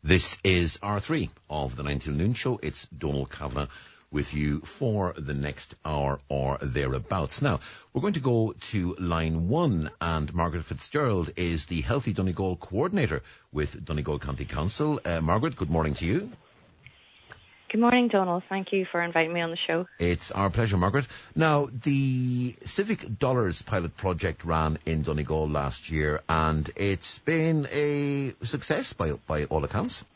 This is R3 of the 9 till noon show. It's Donal Kavanagh with you for the next hour or thereabouts. Now, we're going to go to line one, and Margaret Fitzgerald is the Healthy Donegal coordinator with Donegal County Council. Margaret, good morning to you. Good morning, Donal. Thank you for inviting me on the show. It's our pleasure, Margaret. Now, the Civic Dollars pilot project ran in Donegal last year, and it's been a success by all accounts.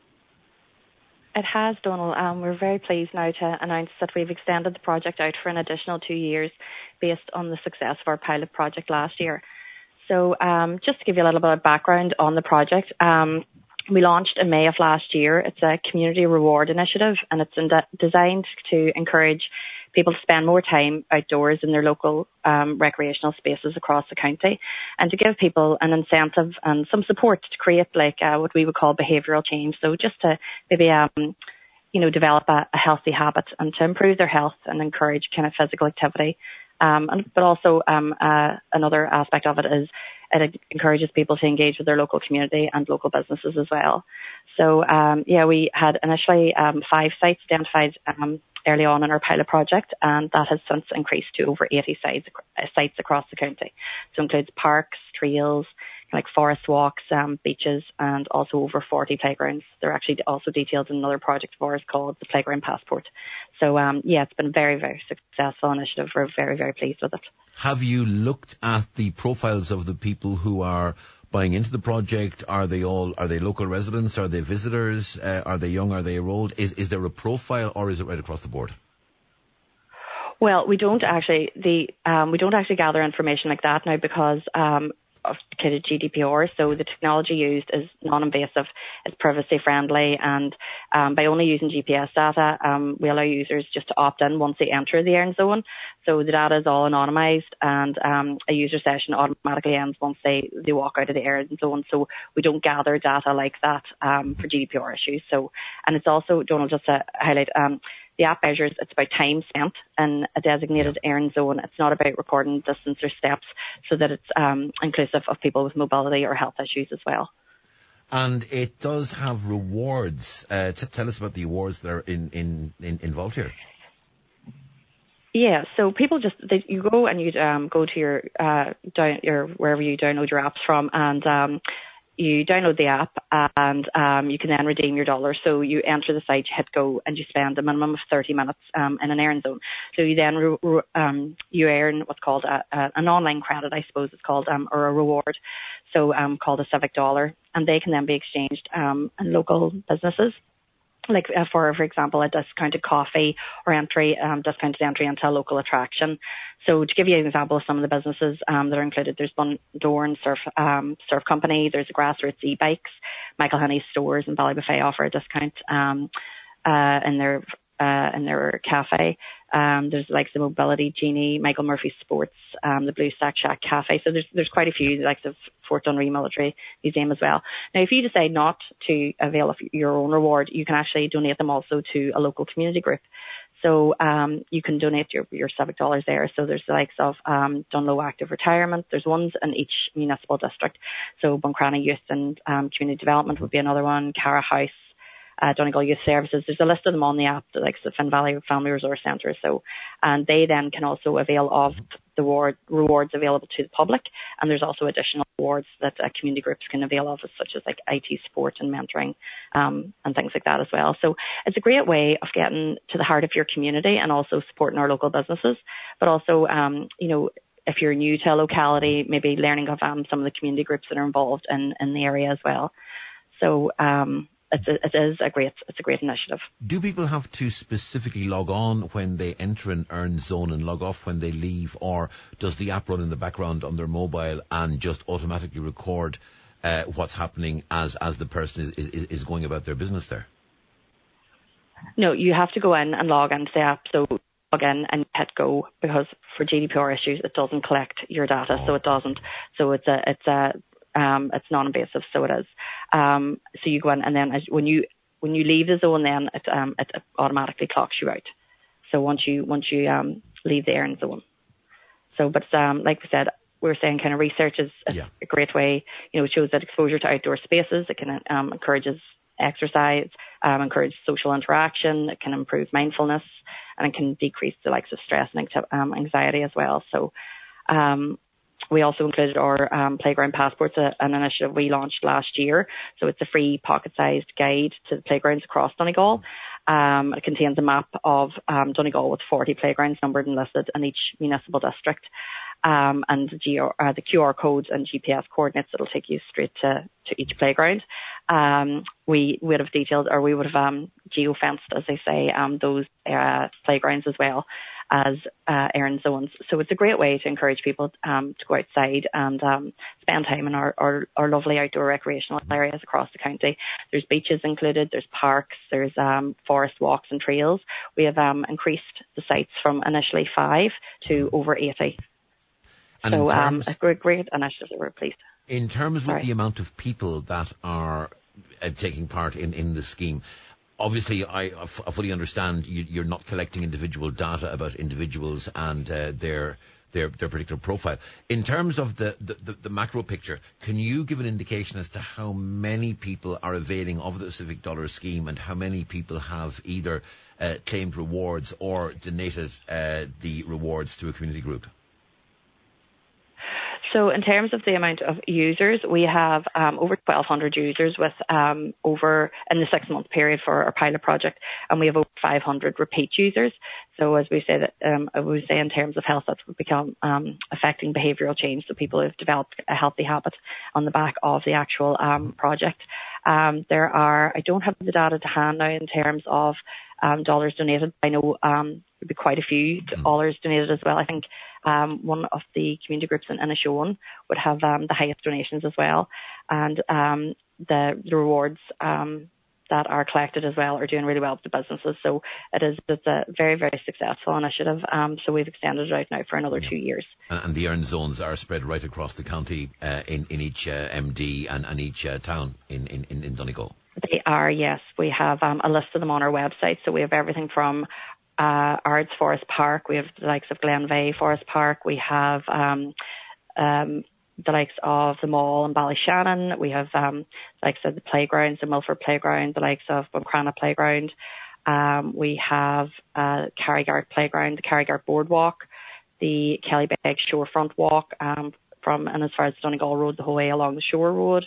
It has, Donal. We're very pleased now to announce that we've extended the project out for an additional 2 years based on the success of our pilot project last year. So just to give you a little bit of background on the project, we launched in May of last year. It's a community reward initiative, and it's designed to encourage people to spend more time outdoors in their local recreational spaces across the county, and to give people an incentive and some support to create what we would call behavioural change. So just to maybe develop a healthy habit and to improve their health and encourage kind of physical activity. But also another aspect of it is it encourages people to engage with their local community and local businesses as well. So, we had initially 5 sites identified early on in our pilot project, and that has since increased to over 80 sites across the county. So it includes parks, trails, like forest walks, beaches, and also over 40 playgrounds. They're actually also detailed in another project of ours called the Playground Passport. So, it's been a very, very successful initiative. We're very, very pleased with it. Have you looked at the profiles of the people who are buying into the project? Are they local residents? Are they visitors? Are they young? Are they old? Is there a profile, or is it right across the board? Well, we don't actually gather information like that now because of kind of GDPR. So the technology used is non-invasive, it's privacy friendly, and by only using GPS data, we allow users just to opt in once they enter the Earn Zone. So the data is all anonymised, and a user session automatically ends once they walk out of the Earn Zone. So we don't gather data like that for GDPR issues. So, and it's also, Donald, just to highlight, the app measures it's about time spent in a designated Earn Zone. It's not about recording distance or steps, so that it's inclusive of people with mobility or health issues as well. And it does have rewards. Tell us about the awards that are involved here. Yeah, so people you go and you go to your wherever you download your apps from, and you download the app, and you can then redeem your dollars. So you enter the site, you hit go, and you spend a minimum of 30 minutes in an Earn Zone. So you then you earn what's called an online credit, I suppose it's called, or a reward, so called a Civic Dollar, and they can then be exchanged in local businesses. Like for example, a discounted coffee or discounted entry into a local attraction. So to give you an example of some of the businesses that are included, there's Bundoran Surf Company, there's Grassroots e-bikes, Michael Honey's stores and Ballybuffet offer a discount in their cafe. There's like the Mobility Genie, Michael Murphy Sports, the Blue Stack Shack Cafe. So there's quite a few, like the Fort Dunree Military Museum as well. Now, if you decide not to avail of your own reward, you can actually donate them also to a local community group. So you can donate your Civic Dollars there. So there's the likes of Dunlow Active Retirement. There's ones in each municipal district. So Buncrana Youth and Community Development would be another one, Cara House, Donegal Youth Services. There's a list of them on the app, like the Finn Valley Family Resource Centre. So, and they then can also avail of the rewards available to the public. And there's also additional rewards that community groups can avail of, such as like IT support and mentoring, and things like that as well. So it's a great way of getting to the heart of your community and also supporting our local businesses. But also, if you're new to a locality, maybe learning of some of the community groups that are involved in the area as well. So, it's a great initiative. Do people have to specifically log on when they enter an Earn Zone and log off when they leave, or does the app run in the background on their mobile and just automatically record what's happening as the person is going about their business there? No, you have to go in and log into the app. So log in and hit go, because for GDPR issues it doesn't collect your data, so it doesn't. So it's non-invasive, so it is. So you go in, and then when you leave the zone, then it automatically clocks you out. So once you leave the Earn Zone. So, but like we said, we're saying kind of research is a great way. It shows that exposure to outdoor spaces, it can encourages exercise, encourage social interaction. It can improve mindfulness, and it can decrease the likes of stress and anxiety as well. So we also included our Playground Passports, an initiative we launched last year. So it's a free pocket-sized guide to the playgrounds across Donegal. It contains a map of Donegal with 40 playgrounds numbered and listed in each municipal district. And the QR codes and GPS coordinates that'll take you straight to each playground. We would have detailed, or we would have geo-fenced, as they say, those playgrounds as well as errand zones. So it's a great way to encourage people to go outside and spend time in our lovely outdoor recreational areas across the county. There's beaches included, there's parks, there's forest walks and trails. We have increased the sites from initially 5 to over 80. And so a great initiative that we're pleased. In terms with the amount of people that are taking part in the scheme, obviously I fully understand you're not collecting individual data about individuals and their particular profile. In terms of the macro picture, can you give an indication as to how many people are availing of the Civic Dollar scheme and how many people have either claimed rewards or donated the rewards to a community group? So in terms of the amount of users, we have over 1,200 users with over in the 6-month period for our pilot project, and we have over 500 repeat users. So as we say in terms of health, that's become affecting behavioural change. So people have developed a healthy habit on the back of the actual project. I don't have the data to hand now in terms of dollars donated. I know there'd be quite a few dollars donated as well. I think one of the community groups in Inishowen would have the highest donations as well, and the rewards that are collected as well are doing really well with the businesses. So it's a very, very successful initiative. So we've extended it out now for another 2 years. And the earn zones are spread right across the county in each MD and each town in Donegal. They are, yes. We have a list of them on our website. So we have everything from Ards Forest Park. We have the likes of Glenveigh Forest Park. We have the likes of the mall in Ballyshannon. We have, like I said, the playgrounds, the Milford Playground, the likes of Buncrana Playground. We have Carrygart Playground, the Carrygart Boardwalk, the Kellybeg Shorefront Walk, from and as far as Donegal Road, the whole way along the Shore Road.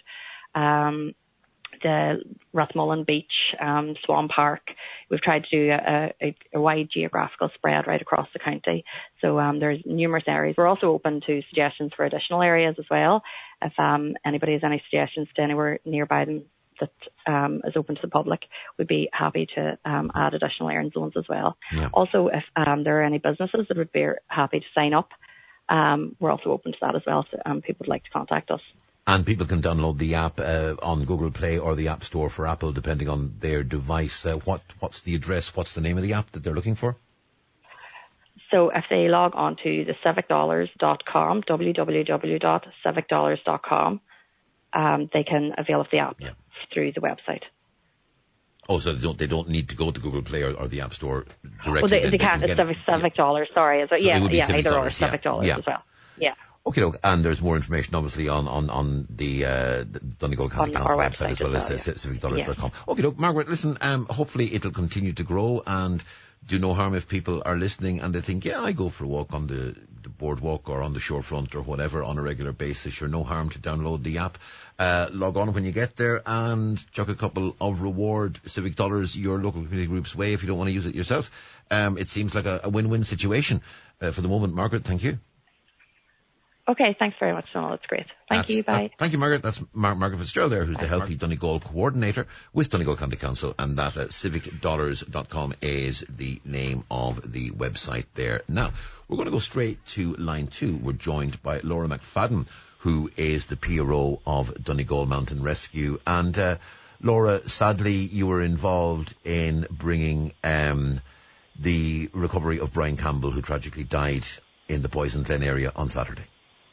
The Rathmullen Beach, Swan Park. We've tried to do a wide geographical spread right across the county. So there's numerous areas. We're also open to suggestions for additional areas as well. If anybody has any suggestions to anywhere nearby them that is open to the public, we'd be happy to add additional errand zones as well. Yeah. Also, if there are any businesses that would be happy to sign up, we're also open to that as well. So people would like to contact us. And people can download the app on Google Play or the App Store for Apple, depending on their device. What's the address? What's the name of the app that they're looking for? So if they log on to the civicdollars.com, www.civicdollars.com, they can avail of the app through the website. Oh, so they don't need to go to Google Play or the App Store directly? Well, they can't. It's Civic Dollars, sorry. So either or, Civic Dollars as well. Yeah. Okay, look, and there's more information obviously on the Donegal County Council website as well as civicdollars.com. Yeah. Okay, look, Margaret, listen, hopefully it'll continue to grow, and do no harm if people are listening and they think, I go for a walk on the boardwalk or on the shorefront or whatever on a regular basis. Sure, no harm to download the app. Log on when you get there and chuck a couple of reward Civic Dollars your local community group's way if you don't want to use it yourself. It seems like a win-win situation for the moment. Margaret, thank you. Okay, thanks very much, Donald. That's great. Thank you. Bye. Thank you, Margaret. That's Margaret Fitzgerald there, who's the Healthy Donegal Coordinator with Donegal County Council, and that civicdollars.com is the name of the website there. Now, we're going to go straight to line 2. We're joined by Laura McFadden, who is the PRO of Donegal Mountain Rescue. And Laura, sadly, you were involved in bringing the recovery of Brian Campbell, who tragically died in the Poison Glen area on Saturday.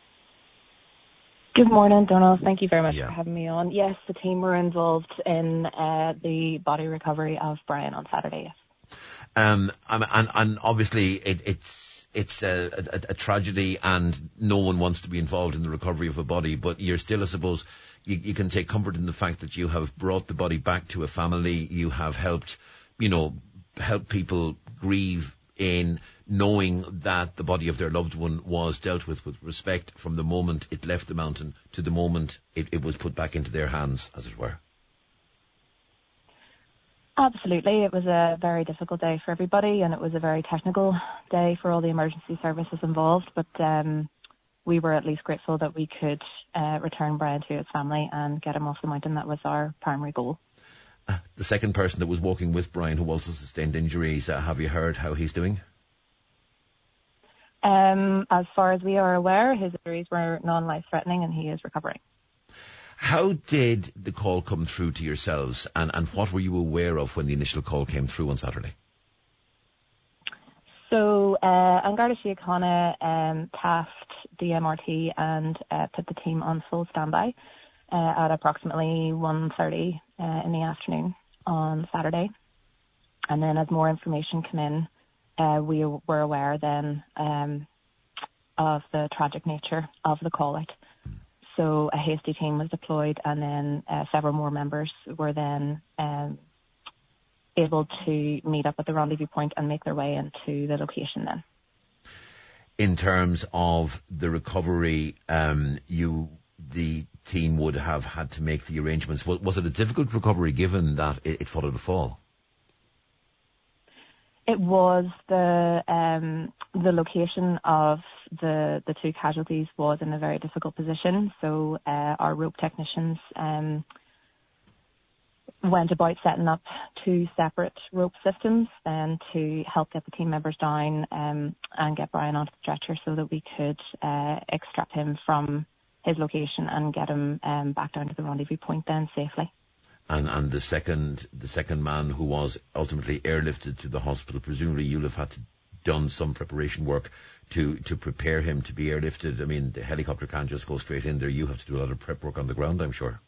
Good morning, Donald. Thank you very much for having me on. Yes, the team were involved in the body recovery of Brian on Saturday. And obviously it's it's a tragedy, and no one wants to be involved in the recovery of a body. But you're still, I suppose, you can take comfort in the fact that you have brought the body back to a family. You have helped, help people grieve in knowing that the body of their loved one was dealt with respect from the moment it left the mountain to the moment it was put back into their hands, as it were. Absolutely. It was a very difficult day for everybody, and it was a very technical day for all the emergency services involved. But we were at least grateful that we could return Brian to his family and get him off the mountain. That was our primary goal. The second person that was walking with Brian, who also sustained injuries, have you heard how he's doing? As far as we are aware, his injuries were non-life-threatening and he is recovering. How did the call come through to yourselves, and what were you aware of when the initial call came through on Saturday? So An Garda Síochána tasked DMRT and put the team on full standby at approximately 1:30 in the afternoon on Saturday. And then as more information came in, we were aware then of the tragic nature of the call-out. So a hasty team was deployed, and then several more members were then able to meet up at the rendezvous point and make their way into the location then. In terms of the recovery, the team would have had to make the arrangements. Was it a difficult recovery given that it followed a fall? It was the location of the two casualties was in a very difficult position. So our rope technicians went about setting up two separate rope systems then to help get the team members down and get Brian onto the stretcher so that we could extract him from his location and get him back down to the rendezvous point then safely. And the second man who was ultimately airlifted to the hospital, presumably you'll have had to done some preparation work to prepare him to be airlifted. I mean, the helicopter can't just go straight in there. You have to do a lot of prep work on the ground, I'm sure.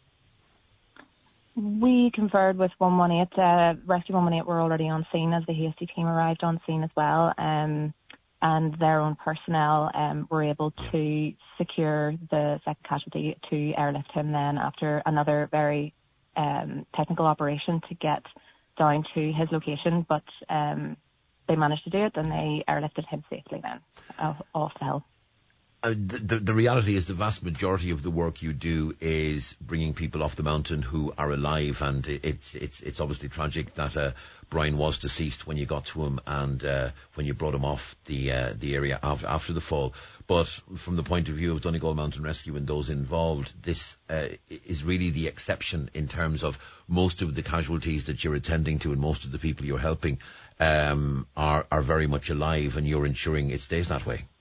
We conferred with 118. Rescue 118 were already on scene as the hasty team arrived on scene as well. And their own personnel were able to secure the second casualty to airlift him then after another very technical operation to get down to his location, but they managed to do it and they airlifted him safely then off the hill. The reality is the vast majority of the work you do is bringing people off the mountain who are alive, and it's obviously tragic that Brian was deceased when you got to him and when you brought him off the area after the fall. But from the point of view of Donegal Mountain Rescue and those involved, this is really the exception in terms of most of the casualties that you're attending to and most of the people you're helping are very much alive, and you're ensuring it stays that way.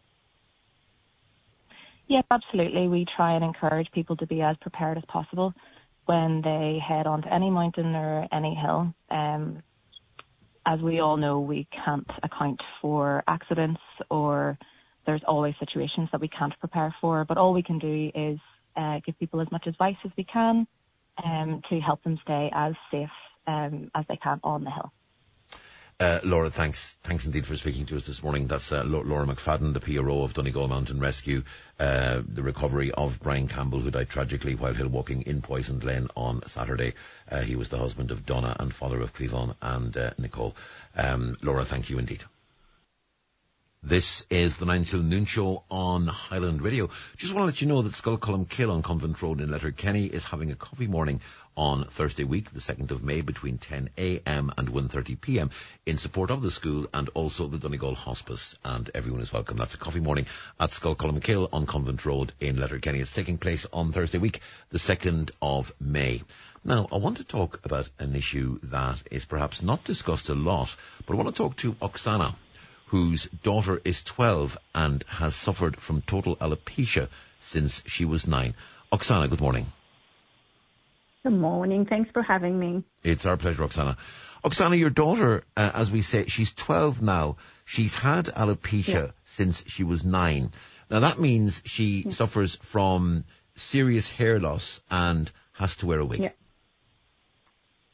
Yeah, absolutely. We try and encourage people to be as prepared as possible when they head onto any mountain or any hill. As we all know, we can't account for accidents, or there's always situations that we can't prepare for, but all we can do is give people as much advice as we can to help them stay as safe as they can on the hill. Laura, thanks indeed for speaking to us this morning. That's Laura McFadden, the PRO of Donegal Mountain Rescue. The recovery of Brian Campbell, who died tragically while hill walking in Poison Glen on Saturday. He was the husband of Donna and father of Cleavon and Nicole. Laura, thank you indeed. This is the 9 till noon show on Highland Radio. Just want to let you know that Sculcolumkill on Convent Road in Letterkenny is having a coffee morning on Thursday week, the 2nd of May, between 10 a.m. and 1:30 p.m. in support of the school and also the Donegal Hospice, and everyone is welcome. That's a coffee morning at Sculcolumkill on Convent Road in Letterkenny. It's taking place on Thursday week, the 2nd of May. Now, I want to talk about an issue that is perhaps not discussed a lot, but I want to talk to Oksana, whose daughter is 12 and has suffered from total alopecia since she was 9. Oksana, good morning. Good morning. Thanks for having me. It's our pleasure, Oksana. Oksana, your daughter, as we say, she's 12 now. She's had alopecia since she was 9. Now, that means she suffers from serious hair loss and has to wear a wig. Yeah.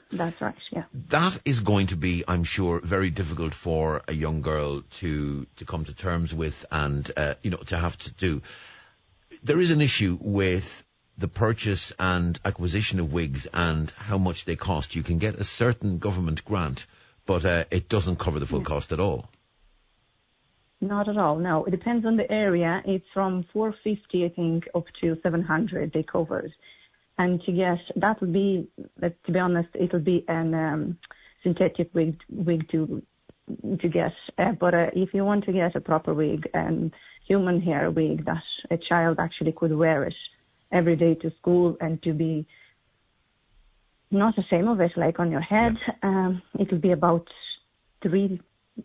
That's right, yeah. That is going to be, I'm sure, very difficult for a young girl to come to terms with and, to have to do. There is an issue with the purchase and acquisition of wigs and how much they cost. You can get a certain government grant, but it doesn't cover the full cost at all. Not at all, no. It depends on the area. It's from 450, I think, up to 700 they covered. And to get, that would be, to be honest, it would be an synthetic wig to get. But if you want to get a proper wig, human hair wig that a child actually could wear it every day to school and to be not ashamed of it, like on your head, it will be about $3,000.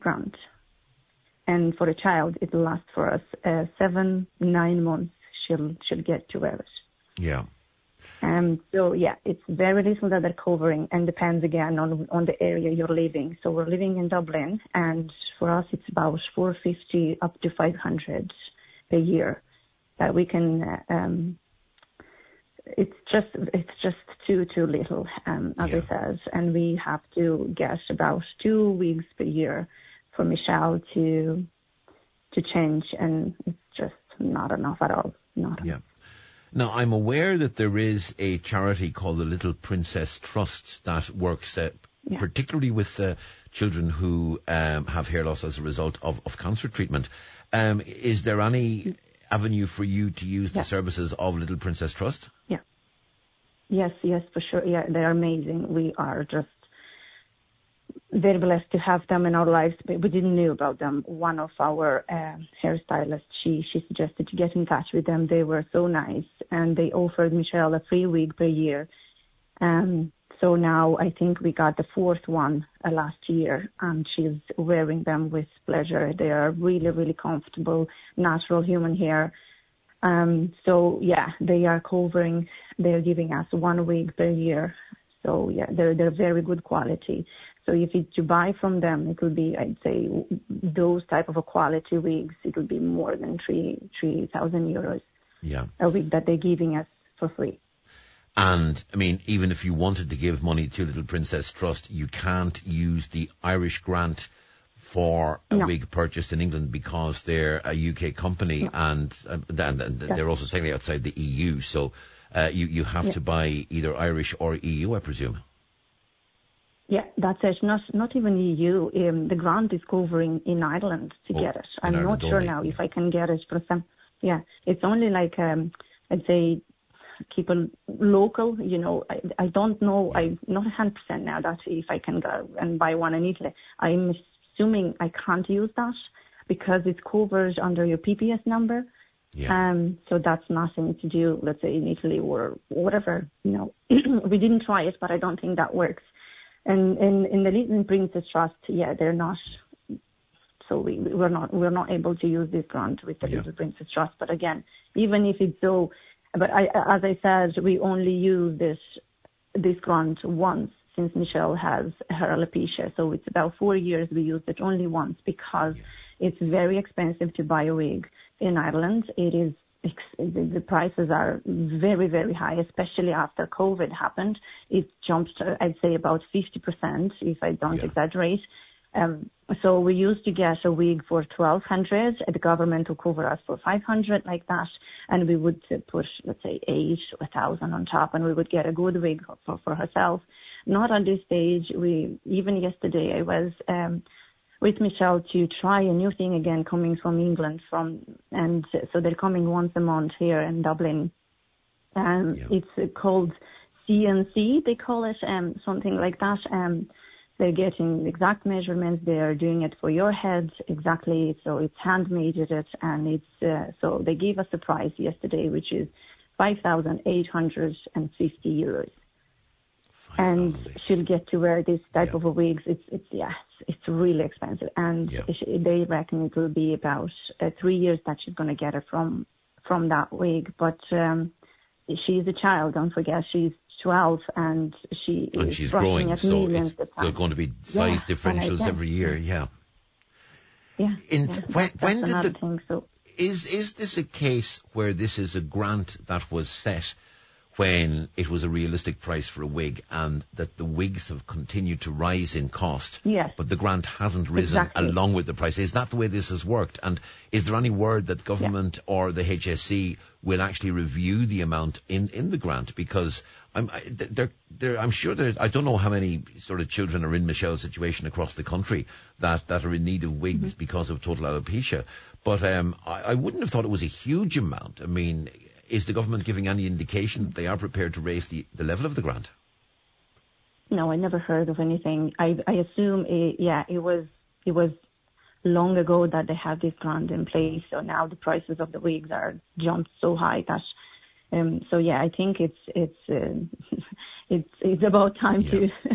And for a child, it will last for us 7-9 months. She'll get to wear it. Yeah. So yeah, it's very little that they're covering, and depends again on the area you're living. So we're living in Dublin, and for us it's about 450 up to 500 a year that we can. It's just too little, as I said, and we have to get about 2 weeks per year for Michelle to change, and it's just not enough at all. Not enough. Now, I'm aware that there is a charity called the Little Princess Trust that works particularly with children who have hair loss as a result of cancer treatment. Is there any avenue for you to use the services of Little Princess Trust? Yeah. Yes, for sure. Yeah, they're amazing. We are just very blessed to have them in our lives, but we didn't know about them. One of our hairstylists, she suggested to get in touch with them. They were so nice, and they offered Michelle a free wig per year. So now I think we got the 4th one last year, and she's wearing them with pleasure. They are really, really comfortable, natural human hair. So yeah, they are covering. They're giving us 1 wig per year. So yeah, they're very good quality. So if it's to buy from them, it will be, I'd say, those type of a quality wigs, it will be more than 3,000 euros. Yeah. A wig that they're giving us for free. And, I mean, even if you wanted to give money to Little Princess Trust, you can't use the Irish grant for a wig purchased in England because they're a UK company and they're also technically outside the EU. So you have to buy either Irish or EU, I presume. Yeah, that's it. Not even EU. The grant is covering in Ireland to get it. I'm not sure now if I can get it for some. Yeah, it's only like I'd say people local. You know, I don't know. I'm not 100% now that if I can go and buy one in Italy. I'm assuming I can't use that because it's covered under your PPS number. Yeah. So that's nothing to do, let's say, in Italy or whatever. You know, we didn't try it, but I don't think that works. And in the Little Princess Trust, they're not. So we're not able to use this grant with the Little Princess Trust. But again, even if it's so, but as I said, we only use this grant once since Michelle has her alopecia. So it's about 4 years we used it only once because it's very expensive to buy a wig in Ireland. It is. The prices are very, very high, especially after COVID happened. It jumped, I'd say, about 50%, if I don't exaggerate. So we used to get a wig for 1,200. The government will cover us for 500, like that. And we would put, let's say, 8 or 1,000 on top, and we would get a good wig for herself. Not at this stage. Even yesterday, I was with Michelle to try a new thing again coming from England and so they're coming once a month here in Dublin. It's called CNC, they call it, something like that. They're getting exact measurements. They are doing it for your head exactly. So it's handmade it, and it's so they gave us a price yesterday, which is 5,850 euros. And she'll get to wear this type of a wigs. It's really expensive, and they reckon it will be about 3 years that she's going to get it from that wig. But she's a child. Don't forget, she's 12, and she's growing. So there are going to be size differentials every year. Yeah. When did is this a case where this is a grant that was set when it was a realistic price for a wig, and that the wigs have continued to rise in cost, but the grant hasn't risen along with the price. Is that the way this has worked? And is there any word that government or the HSE will actually review the amount in the grant? Because I'm sure that I don't know how many sort of children are in Michelle's situation across the country that are in need of wigs because of total alopecia. But I wouldn't have thought it was a huge amount. I mean, is the government giving any indication that they are prepared to raise the level of the grant? No, I never heard of anything. I assume it was long ago that they had this grant in place. So now the prices of the wigs are jumped so high that. I think it's about time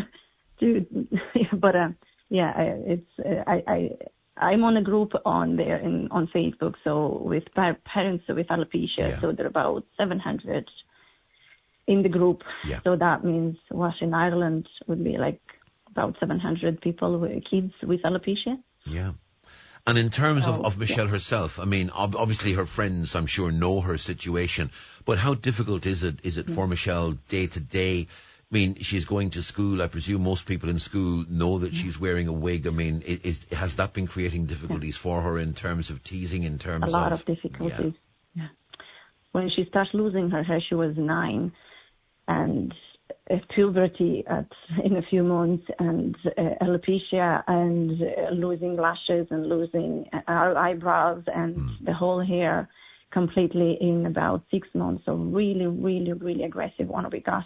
I'm on a group on Facebook, so with parents with alopecia, so there are about 700 in the group. Yeah. So that means in Ireland would be like about 700 people kids with alopecia. Yeah. And in terms of Michelle herself, I mean, obviously her friends, I'm sure, know her situation, but how difficult is it for Michelle day to day? I mean, she's going to school. I presume most people in school know that she's wearing a wig. I mean, has that been creating difficulties for her in terms of teasing, in terms of... A lot of difficulties, When she started losing her hair, she was 9, and puberty in a few months, and alopecia, and losing lashes, and losing our eyebrows, and the whole hair completely in about 6 months. So really, really, really aggressive one we got.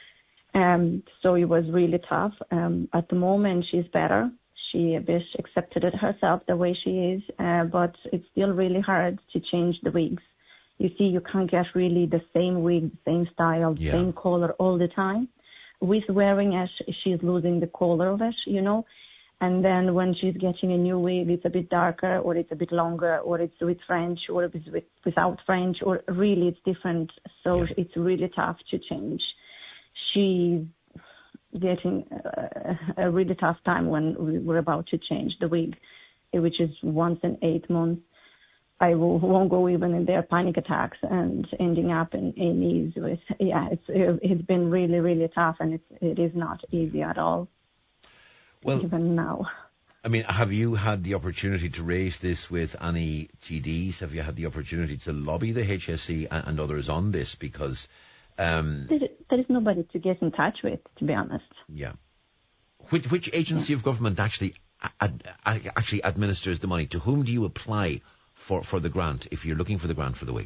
So it was really tough. At the moment, she's better. She a bit accepted it herself the way she is, but it's still really hard to change the wigs. You see, you can't get really the same wig, the same style, the same color all the time. With wearing it, she's losing the color of it, And then when she's getting a new wig, it's a bit darker, or it's a bit longer, or it's with French, or it's without French, or really it's different. So it's really tough to change. She's getting a really tough time when we were about to change the wig, which is once in 8 months. I won't go even in their panic attacks and ending up in A&Es with, it's been really, really tough, and it is not easy at all. Well, even now. I mean, have you had the opportunity to raise this with any TDs? Have you had the opportunity to lobby the HSE and others on this? Because there is nobody to get in touch with, to be honest. Yeah. Which agency of government actually administers the money? To whom do you apply for the grant if you're looking for the grant for the wig?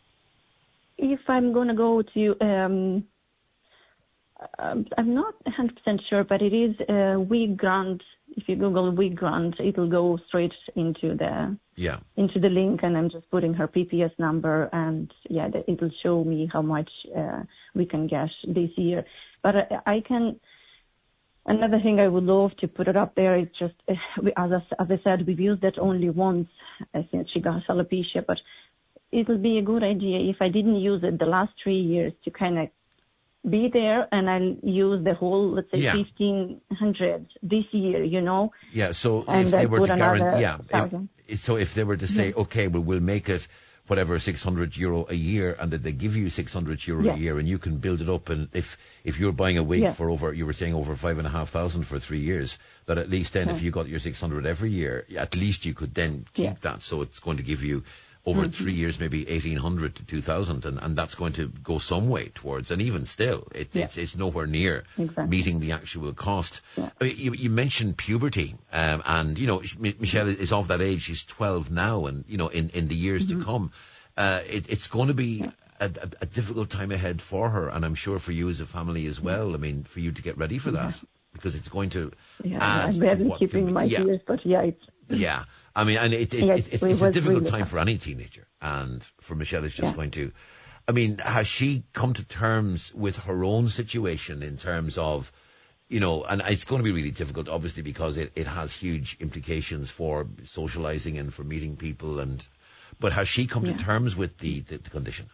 If I'm going to go to, I'm not 100% sure, but it is a wig grant. If you Google wig grant, it'll go straight into the link, and I'm just putting her PPS number, and it'll show me how much we can get this year. But I can. Another thing I would love to put it up there is just, as I said, we've used it only once since she got alopecia, but it would be a good idea if I didn't use it the last 3 years to kind of be there, and I'll use the whole, let's say, 1,500 this year, Yeah, so if they were to guarantee, if they were to say, okay, well, we'll make it whatever, €600 a year, and that they give you €600 a year, and you can build it up. And if you're buying a wig for over 5,500 for 3 years, that at least then if you got your 600 every year, at least you could then keep that. So it's going to give you over 3 years, maybe 1,800 to 2,000, and that's going to go some way towards. And even still, it's nowhere near meeting the actual cost. Yeah. I mean, you mentioned puberty, and Michelle is of that age. She's 12 now, and in the years to come, it's going to be a difficult time ahead for her, and I'm sure for you as a family as well. I mean, for you to get ready for that, because it's going to add. I'm barely keeping my ears, but it's. Yeah, I mean, and it's a difficult time for any teenager, and for Michelle, it's just going to. I mean, has she come to terms with her own situation in terms of, and it's going to be really difficult, obviously, because it has huge implications for socializing and for meeting people, but has she come to terms with the condition?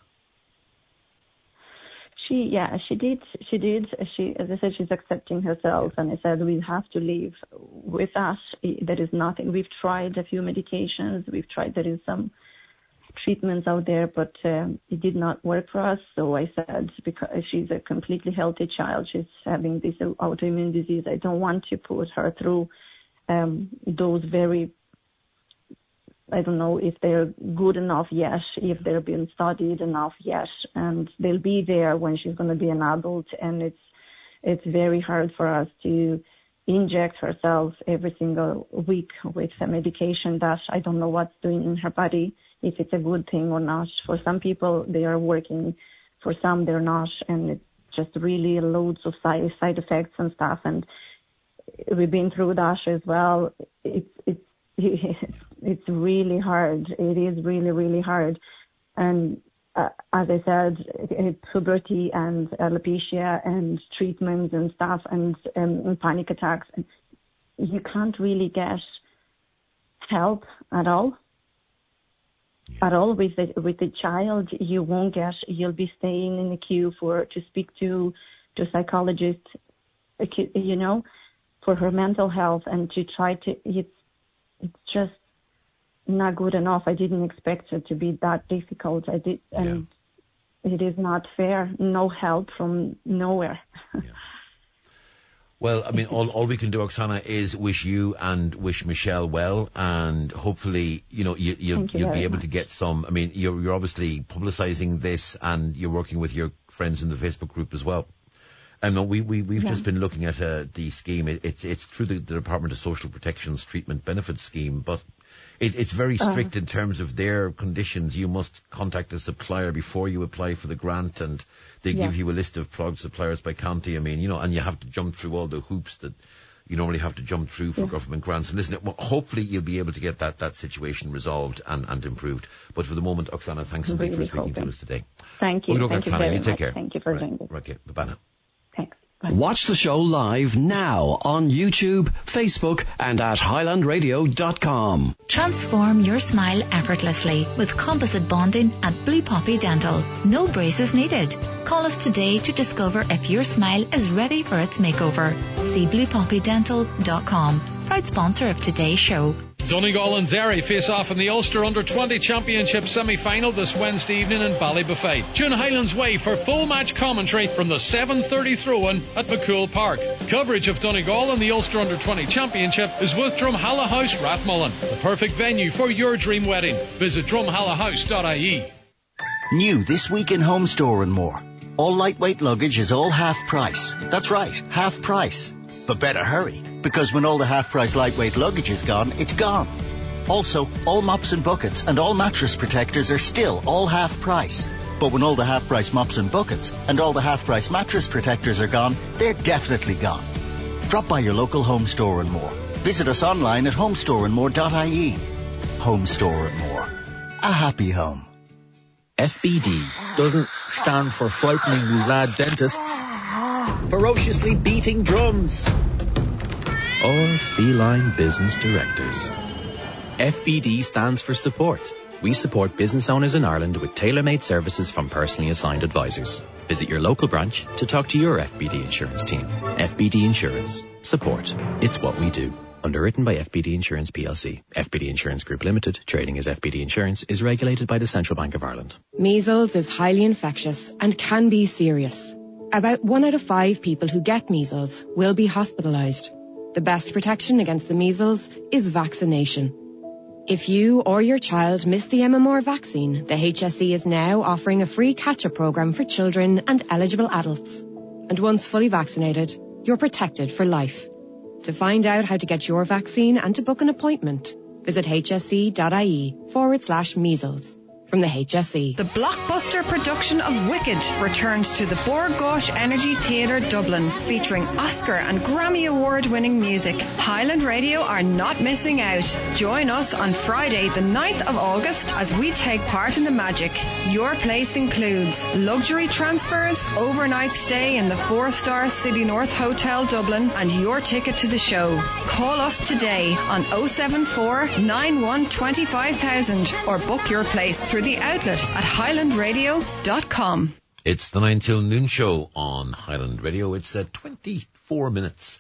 She did. As I said, she's accepting herself, and I said we have to live with us. There is nothing. We've tried a few medications. We've tried. There is some treatments out there, but it did not work for us. So I said, because she's a completely healthy child, she's having this autoimmune disease, I don't want to put her through those very, I don't know if they're good enough yet, if they're being studied enough yet, and they'll be there when she's going to be an adult. And it's very hard for us to inject herself every single week with a medication that I don't know what's doing in her body, if it's a good thing or not. For some people, they are working. For some, they're not. And it's just really loads of side effects and stuff. And we've been through that as well. It's really hard. It is really, really hard. And as I said, puberty and alopecia and treatments and stuff and panic attacks, you can't really get help at all. Yeah. At all with the child, you won't get. You'll be staying in the queue to speak to a psychologist, you know, for her mental health, and to try to. It's just not good enough. I didn't expect it to be that difficult. I did, and it is not fair. No help from nowhere. Yeah. Well, I mean, all we can do, Oksana, is wish you and wish Michelle well, and hopefully, you know, you'll be able to get some. I mean, you're obviously publicising this, and you're working with your friends in the Facebook group as well. And we've just been looking at the scheme. It's through the Department of Social Protection's treatment benefits scheme, but it's very strict in terms of their conditions. You must contact a supplier before you apply for the grant, and they give you a list of product suppliers by county. I mean, you know, and you have to jump through all the hoops that you normally have to jump through for government grants. And listen, hopefully you'll be able to get that situation resolved and improved. But for the moment, Oksana, thanks indeed for speaking to us today. Thank you. Thank you very much. Take care. Thank you for joining us. Okay, bye now. Thanks. Watch the show live now on YouTube, Facebook, and at highlandradio.com. Transform your smile effortlessly with composite bonding at Blue Poppy Dental. No braces needed. Call us today to discover if your smile is ready for its makeover. See bluepoppydental.com. Proud sponsor of today's show. Donegal and Derry face off in the Ulster Under-20 Championship semi-final this Wednesday evening in Ballybuffet. Tune Highlands Way for full match commentary from the 7:30 throw-in at McCool Park. Coverage of Donegal and the Ulster Under-20 Championship is with Drumhallow House, Rathmullen, the perfect venue for your dream wedding. Visit drumhallowhouse.ie. New this week in Home Store and More. All lightweight luggage is all half price. That's right, half price. But better hurry, because when all the half-price lightweight luggage is gone, it's gone. Also, all mops and buckets and all mattress protectors are still all half price. But when all the half-price mops and buckets and all the half-price mattress protectors are gone, they're definitely gone. Drop by your local Home Store and More. Visit us online at homestoreandmore.ie. Home Store and More. A happy home. FBD doesn't stand for frightening lad dentists, ferociously beating drums, or feline business directors. FBD stands for support. We support business owners in Ireland with tailor-made services from personally assigned advisors. Visit your local branch to talk to your FBD insurance team. FBD Insurance. Support. It's what we do. Underwritten by FBD Insurance plc. FBD Insurance Group Limited, trading as FBD Insurance, is regulated by the Central Bank of Ireland. Measles is highly infectious and can be serious. About 1 out of 5 people who get measles will be hospitalised. The best protection against the measles is vaccination. If you or your child missed the MMR vaccine, the HSE is now offering a free catch-up programme for children and eligible adults. And once fully vaccinated, you're protected for life. To find out how to get your vaccine and to book an appointment, visit hse.ie/measles. From the HSE. The blockbuster production of Wicked returns to the Bord Gáis Energy Theatre Dublin, featuring Oscar and Grammy Award-winning music. Highland Radio are not missing out. Join us on Friday, the 9th of August, as we take part in the magic. Your place includes luxury transfers, overnight stay in the 4-star City North Hotel Dublin, and your ticket to the show. Call us today on 074 91 25,000 or book your place through the outlet at highlandradio.com. It's the 9 till noon show on Highland Radio. It's 24 minutes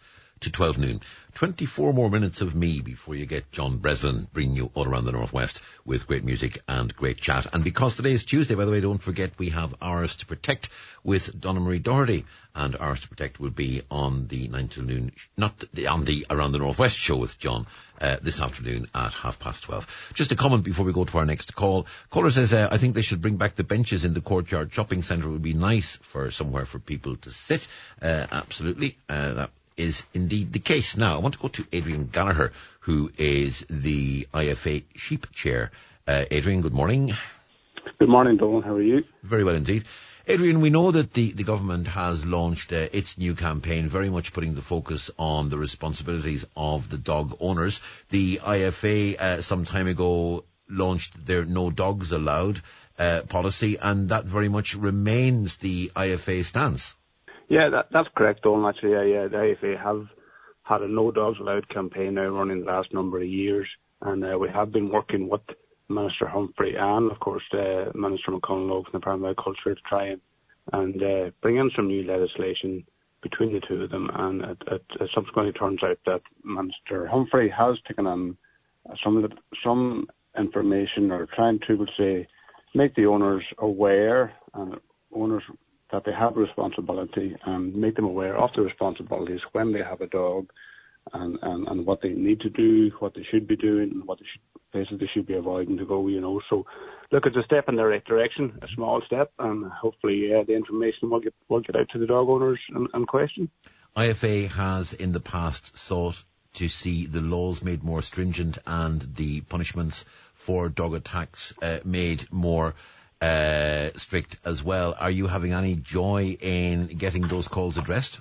to 12 noon. 24 more minutes of me before you get John Breslin bringing you all around the Northwest with great music and great chat. And because today is Tuesday, by the way, don't forget we have Hours to Protect with Donna Marie Doherty. And Hours to Protect will be on the 9 till noon, on the Around the Northwest show with John this afternoon at 12:30. Just a comment before we go to our next call. Caller says, I think they should bring back the benches in the Courtyard Shopping Centre. It would be nice for somewhere for people to sit. Absolutely. That is indeed the case. Now, I want to go to Adrian Gallagher, who is the IFA Sheep Chair. Adrian, good morning. Good morning, Donal. How are you? Very well indeed. Adrian, we know that the government has launched its new campaign, very much putting the focus on the responsibilities of the dog owners. The IFA some time ago launched their No Dogs Allowed policy, and that very much remains the IFA stance. Yeah, that's correct, Donal. Actually, the IFA have had a No Dogs Allowed campaign now running the last number of years, and we have been working with Minister Humphrey and, of course, Minister McConalogue from the Department of Agriculture to try and bring in some new legislation between the two of them. And it subsequently turns out that Minister Humphrey has taken on some information, or trying to, would say, make the owners aware, and owners that they have responsibility, and make them aware of the responsibilities when they have a dog, and what they need to do, what they should be doing, and what places they should be avoiding to go, So, look, it's a step in the right direction, a small step, and hopefully the information will get out to the dog owners in question. IFA has in the past sought to see the laws made more stringent and the punishments for dog attacks made more strict as well. Are you having any joy in getting those calls addressed?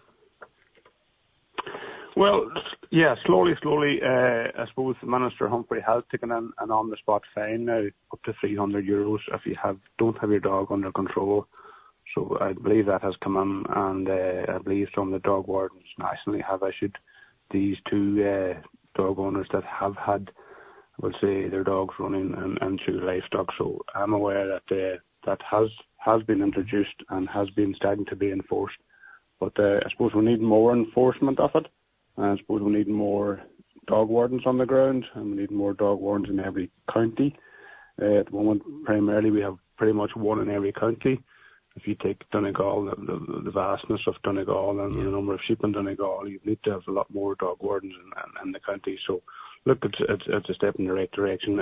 Well, yeah, slowly, I suppose Minister Humphrey has taken an on-the-spot fine now, up to €300 if you don't have your dog under control. So I believe that has come in, and I believe some of the dog wardens nationally have issued these to dog owners that have had, I would say, their dogs running and through livestock. So I'm aware that that has been introduced and has been starting to be enforced. But I suppose we need more enforcement of it. I suppose we need more dog wardens on the ground, and we need more dog wardens in every county. At the moment, primarily, we have pretty much one in every county. If you take Donegal, the vastness of Donegal and the number of sheep in Donegal, you need to have a lot more dog wardens in the county. So, look, it's a step in the right direction.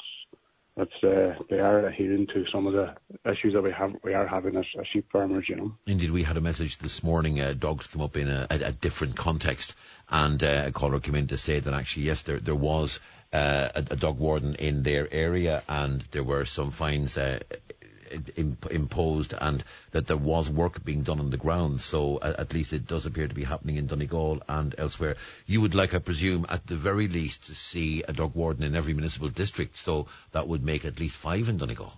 They are adhering to some of the issues that we are having as sheep farmers, Indeed, we had a message this morning. Dogs come up in a different context, and a caller came in to say that actually, yes, there was a dog warden in their area, and there were some fines imposed, and that there was work being done on the ground. So at least it does appear to be happening in Donegal and elsewhere. You would like, I presume, at the very least, to see a dog warden in every municipal district, so that would make at least 5 in Donegal.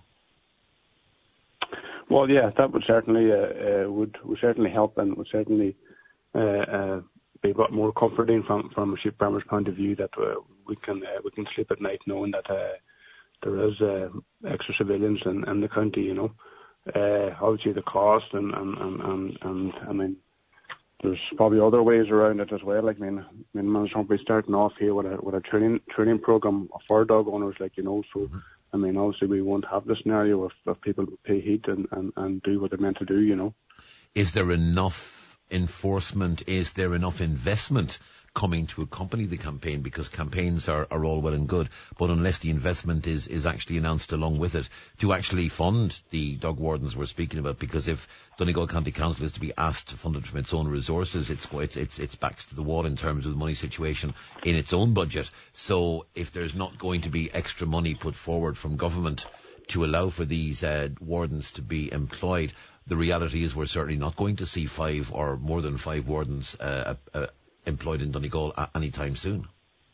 Well, yeah, that would certainly would certainly help, and would certainly be a lot more comforting from a sheep farmer's point of view, that we can sleep at night knowing that there is extra civilians in the county, Obviously the cost and I mean, there's probably other ways around it as well. Minister Humphrey starting off here with a training program for dog owners, So, mm-hmm. I mean, obviously we won't have the scenario of people pay heed and do what they're meant to do, Is there enough enforcement? Is there enough investment coming to accompany the campaign? Because campaigns are all well and good, but unless the investment is actually announced along with it to actually fund the dog wardens we're speaking about, because if Donegal County Council is to be asked to fund it from its own resources, it's backs to the wall in terms of the money situation in its own budget. So if there's not going to be extra money put forward from government to allow for these wardens to be employed, the reality is we're certainly not going to see 5 or more than 5 wardens employed in Donegal anytime soon.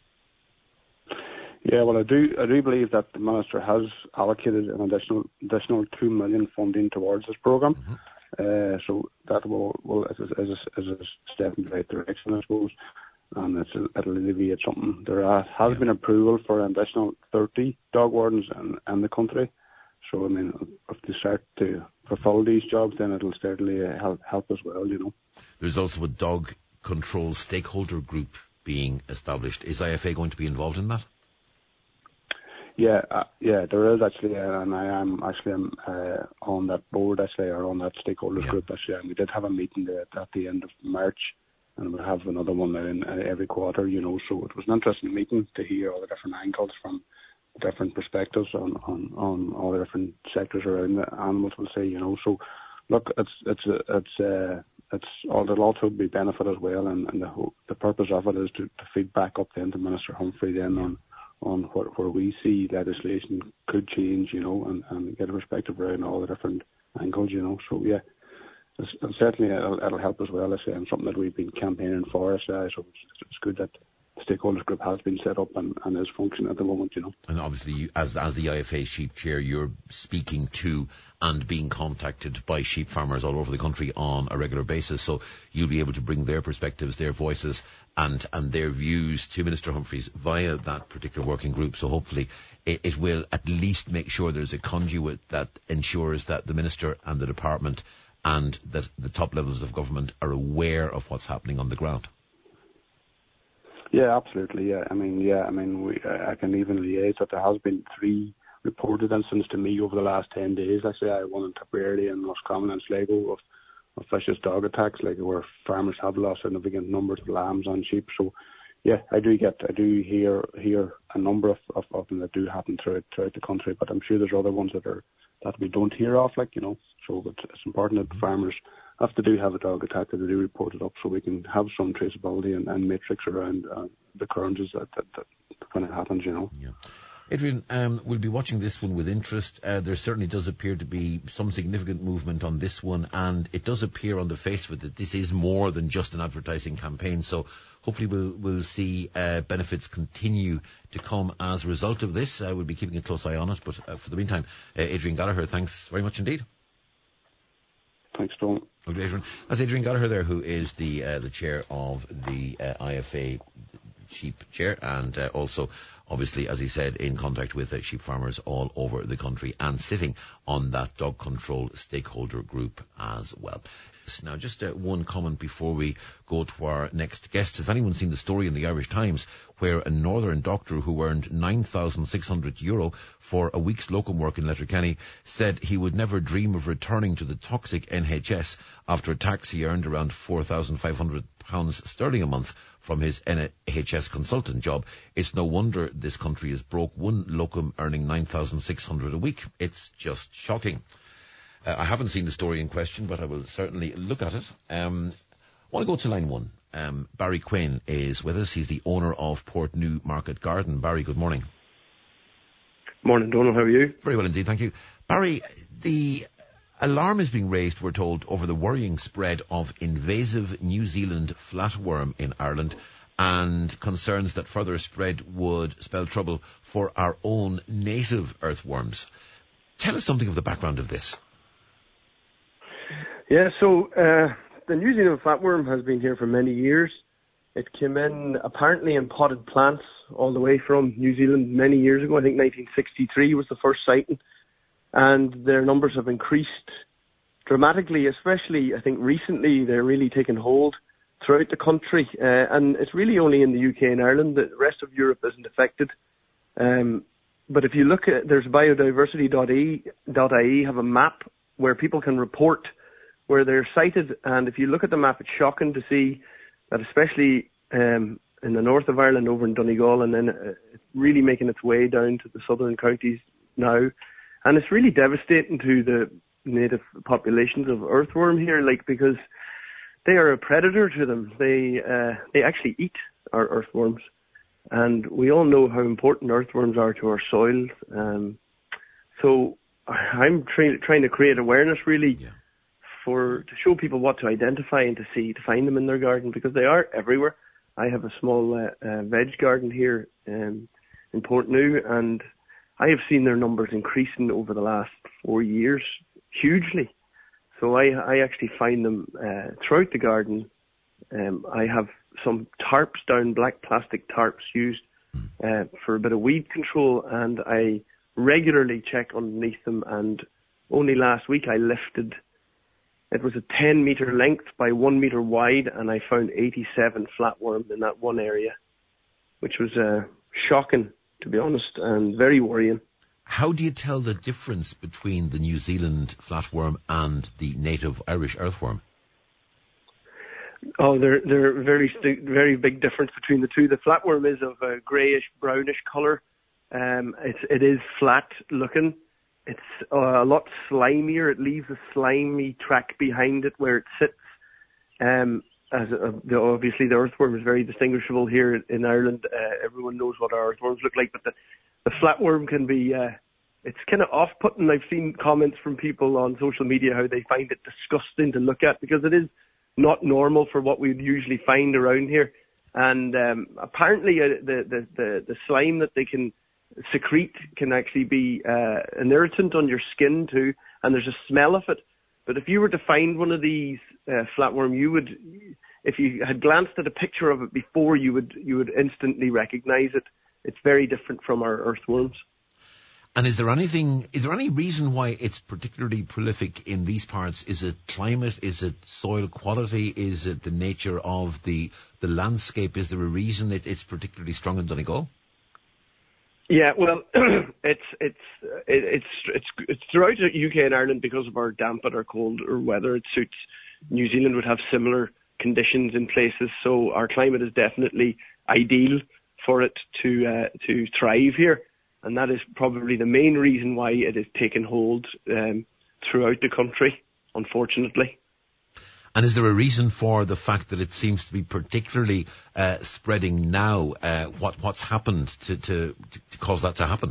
Yeah, well, I do believe that the Minister has allocated an additional 2 million funding towards this programme. Mm-hmm. So that will as a step in the right direction, I suppose, and it'll alleviate something. There has been approval for an additional 30 dog wardens in the country. So, I mean, if they start to fulfil these jobs, then it'll certainly help as well, There's also a dog control stakeholder group being established. Is IFA going to be involved in that? Yeah, there is actually, and I am actually on that board actually, or on that stakeholders group actually. And we did have a meeting at the end of March, and we'll have another one now in every quarter. You know, so it was an interesting meeting to hear all the different angles from different perspectives on all the different sectors around the animals. We'll say, you know, so look, there'll also be benefit as well, and the purpose of it is to feed back up then to Minister Humphrey then on where we see legislation could change, you know, and get a perspective around all the different angles, you know. So yeah, certainly it'll help as well, I say, and something that we've been campaigning for, I say. So it's good that the stakeholders group has been set up and is functioning at the moment, you know. And obviously, you, as the IFA sheep chair, you're speaking to and being contacted by sheep farmers all over the country on a regular basis, so you'll be able to bring their perspectives, their voices, and their views to Minister Humphreys via that particular working group. So hopefully it will at least make sure there's a conduit that ensures that the Minister and the Department and that the top levels of government are aware of what's happening on the ground. Yeah, absolutely. I can even liaise that there has been 3 reported incidents to me over the last 10 days. I say one in Tipperary and Roscommon and Sligo of vicious dog attacks, like where farmers have lost significant numbers of lambs and sheep. So, yeah, I do hear a number of them that do happen throughout the country. But I'm sure there's other ones that we don't hear of, like, you know. So it's important that farmers, if they do have a dog attack, that they do report it up, so we can have some traceability and matrix around the occurrences that when it happens, you know. Yeah. Adrian, we'll be watching this one with interest. There certainly does appear to be some significant movement on this one, and it does appear on the face of it that this is more than just an advertising campaign. So hopefully we'll see benefits continue to come as a result of this. We'll be keeping a close eye on it. But for the meantime, Adrian Gallagher, thanks very much indeed. Thanks, Tom. Okay, Adrian. That's Adrian Gallagher there, who is the chair of the IFA sheep chair, and also, obviously, as he said, in contact with sheep farmers all over the country and sitting on that dog control stakeholder group as well. Now, just one comment before we go to our next guest. Has anyone seen the story in the Irish Times where a northern doctor who earned €9,600 for a week's locum work in Letterkenny said he would never dream of returning to the toxic NHS after a tax he earned around £4,500 sterling a month from his NHS consultant job? It's no wonder this country is broke, one locum earning €9,600 a week. It's just shocking. I haven't seen the story in question, but I will certainly look at it. I want to go to line 1. Barry Quinn is with us. He's the owner of Port New Market Garden. Barry, good morning. Morning, Donald. How are you? Very well indeed, thank you. Barry, the alarm is being raised, we're told, over the worrying spread of invasive New Zealand flatworm in Ireland, and concerns that further spread would spell trouble for our own native earthworms. Tell us something of the background of this. Yeah, so the New Zealand flatworm has been here for many years. It came in apparently in potted plants all the way from New Zealand many years ago. I think 1963 was the first sighting. And their numbers have increased dramatically, especially I think recently they're really taking hold throughout the country. And it's really only in the UK and Ireland. The rest of Europe isn't affected. But if you look at, there's biodiversity.ie have a map where people can report where they're sighted, and if you look at the map, it's shocking to see that, especially in the north of Ireland, over in Donegal, and then it's really making its way down to the southern counties now, and it's really devastating to the native populations of earthworm here, because they are a predator to them. They actually eat our earthworms, and we all know how important earthworms are to our soils. So I'm trying to create awareness, really. Yeah. To show people what to identify and to find them in their garden, because they are everywhere. I have a small veg garden here in Portnew, and I have seen their numbers increasing over the last 4 years hugely. So I actually find them throughout the garden. I have some tarps down, black plastic tarps used for a bit of weed control, and I regularly check underneath them. And only last week I lifted It was a 10-metre length by 1 metre wide, and I found 87 flatworms in that one area, which was shocking, to be honest, and very worrying. How do you tell the difference between the New Zealand flatworm and the native Irish earthworm? Oh, they're very big difference between the two. The flatworm is of a greyish, brownish colour. It is flat looking. It's a lot slimier. It leaves a slimy track behind it where it sits. Obviously, the earthworm is very distinguishable here in Ireland. Everyone knows what our earthworms look like, but the flatworm can be, it's kind of off-putting. I've seen comments from people on social media how they find it disgusting to look at because it is not normal for what we'd usually find around here. And apparently the slime that they can secrete can actually be an irritant on your skin too, and there's a smell of it. But if you were to find one of these flatworm, if you had glanced at a picture of it before, you would instantly recognise it. It's very different from our earthworms. And is there any reason why it's particularly prolific in these parts? Is it climate? Is it soil quality? Is it the nature of the landscape? Is there a reason it's particularly strong in Donegal? Yeah, well, it's throughout the UK and Ireland because of our damp and our cold or weather. It suits. New Zealand would have similar conditions in places, so our climate is definitely ideal for it to thrive here. And that is probably the main reason why it has taken hold throughout the country, unfortunately. And is there a reason for the fact that it seems to be particularly spreading now? What's happened to cause that to happen?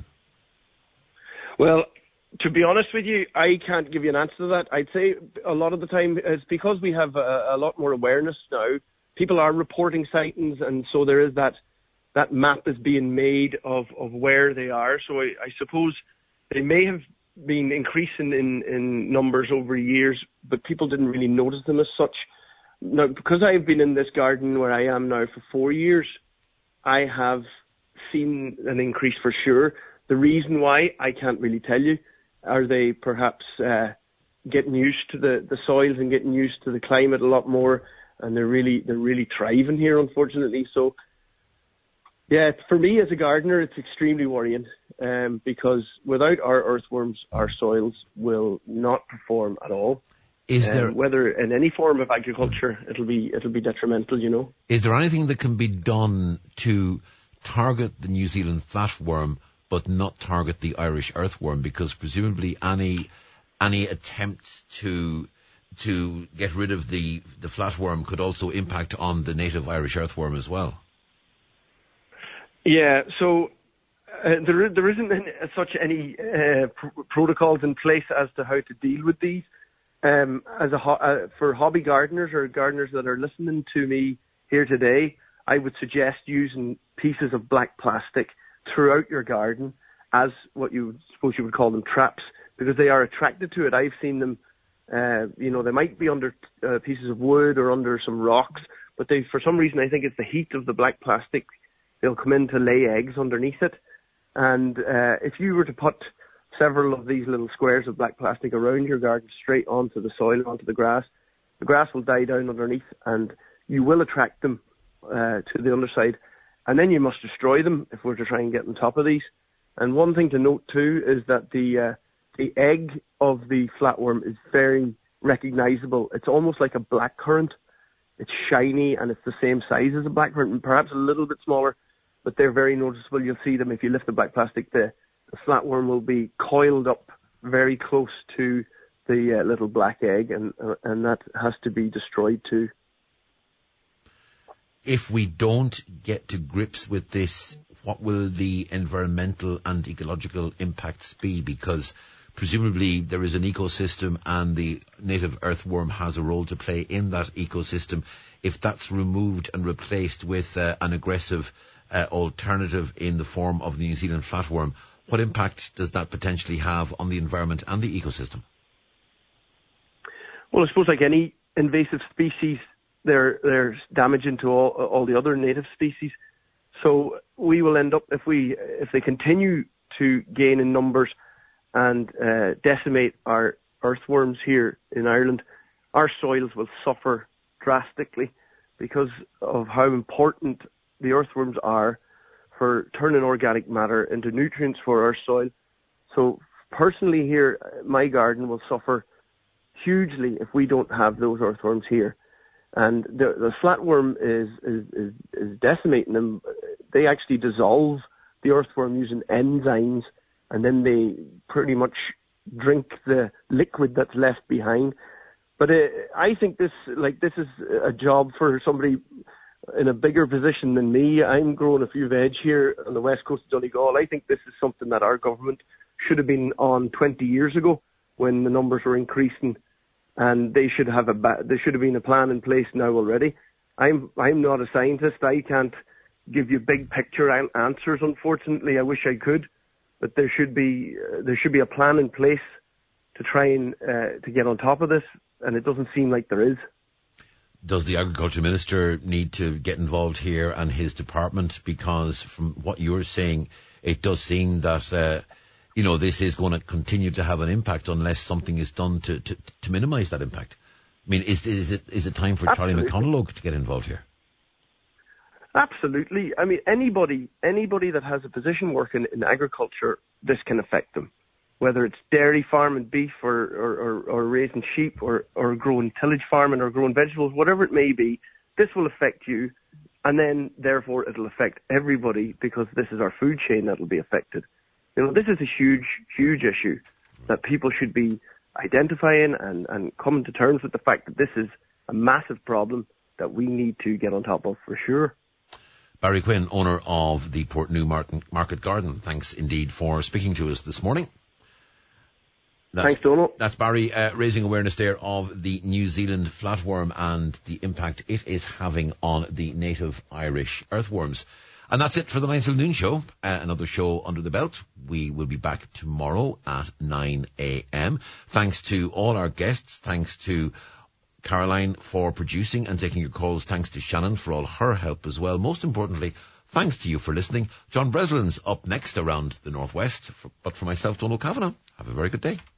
Well, to be honest with you, I can't give you an answer to that. I'd say a lot of the time it's because we have a lot more awareness now. People are reporting sightings, and so there is that map is being made of where they are. So I suppose they may have been increasing in numbers over years, but people didn't really notice them as such. Now, because I've been in this garden where I am now for 4 years, I have seen an increase for sure. The reason why, I can't really tell you. Are they perhaps getting used to the soils and getting used to the climate a lot more, and they're really thriving here, unfortunately. So, yeah, for me as a gardener, it's extremely worrying because without our earthworms, our soils will not perform at all. Is there whether in any form of agriculture, it'll be detrimental, you know? Is there anything that can be done to target the New Zealand flatworm, but not target the Irish earthworm? Because presumably any attempt to get rid of the flatworm could also impact on the native Irish earthworm as well. Yeah, so there isn't any protocols in place as to how to deal with these. For hobby gardeners or gardeners that are listening to me here today, I would suggest using pieces of black plastic throughout your garden as what you would call them traps, because they are attracted to it. I've seen them, they might be under pieces of wood or under some rocks, but for some reason, I think it's the heat of the black plastic. They'll come in to lay eggs underneath it. And if you were to put several of these little squares of black plastic around your garden straight onto the soil, onto the grass will die down underneath, and you will attract them to the underside. And then you must destroy them if we're to try and get on top of these. And one thing to note too is that the egg of the flatworm is very recognizable. It's almost like a blackcurrant. It's shiny and it's the same size as a blackcurrant, and perhaps a little bit smaller, but they're very noticeable. You'll see them if you lift the black plastic. The flatworm will be coiled up very close to the little black egg, and that has to be destroyed too. If we don't get to grips with this, what will the environmental and ecological impacts be? Because presumably there is an ecosystem and the native earthworm has a role to play in that ecosystem. If that's removed and replaced with an aggressive alternative in the form of the New Zealand flatworm, what impact does that potentially have on the environment and the ecosystem? Well, I suppose like any invasive species, they're damaging to all the other native species. So we will end up, if they continue to gain in numbers and decimate our earthworms here in Ireland, our soils will suffer drastically because of how important the earthworms are for turning organic matter into nutrients for our soil. So personally here, my garden will suffer hugely if we don't have those earthworms here. And the flatworm is decimating them. They actually dissolve the earthworm using enzymes, and then they pretty much drink the liquid that's left behind. But I think this is a job for somebody in a bigger position than me. I'm growing a few veg here on the west coast of Donegal. I think this is something that our government should have been on 20 years ago when the numbers were increasing, and they should have there should have been a plan in place now already. I'm not a scientist. I can't give you big picture answers, unfortunately. I wish I could, but there should be a plan in place to try and to get on top of this, and it doesn't seem like there is. Does the Agriculture Minister need to get involved here and his department? Because from what you're saying, it does seem that, this is going to continue to have an impact unless something is done to minimise that impact. I mean, is it time for Absolutely. Charlie McConalogue to get involved here? Absolutely. I mean, anybody that has a position working in agriculture, this can affect them. Whether it's dairy farming, beef, or raising sheep, or growing tillage farming, or growing vegetables, whatever it may be, this will affect you, and then therefore it'll affect everybody because this is our food chain that will be affected. This is a huge, huge issue that people should be identifying and coming to terms with the fact that this is a massive problem that we need to get on top of for sure. Barry Quinn, owner of the Portneuf Market Garden, thanks indeed for speaking to us this morning. Thanks, Donald. That's Barry raising awareness there of the New Zealand flatworm and the impact it is having on the native Irish earthworms. And that's it for the 9 till noon show. Another show under the belt. We will be back tomorrow at 9 a.m. Thanks to all our guests. Thanks to Caroline for producing and taking your calls. Thanks to Shannon for all her help as well. Most importantly, thanks to you for listening. John Breslin's up next around the northwest. But for myself, Donald Kavanagh, have a very good day.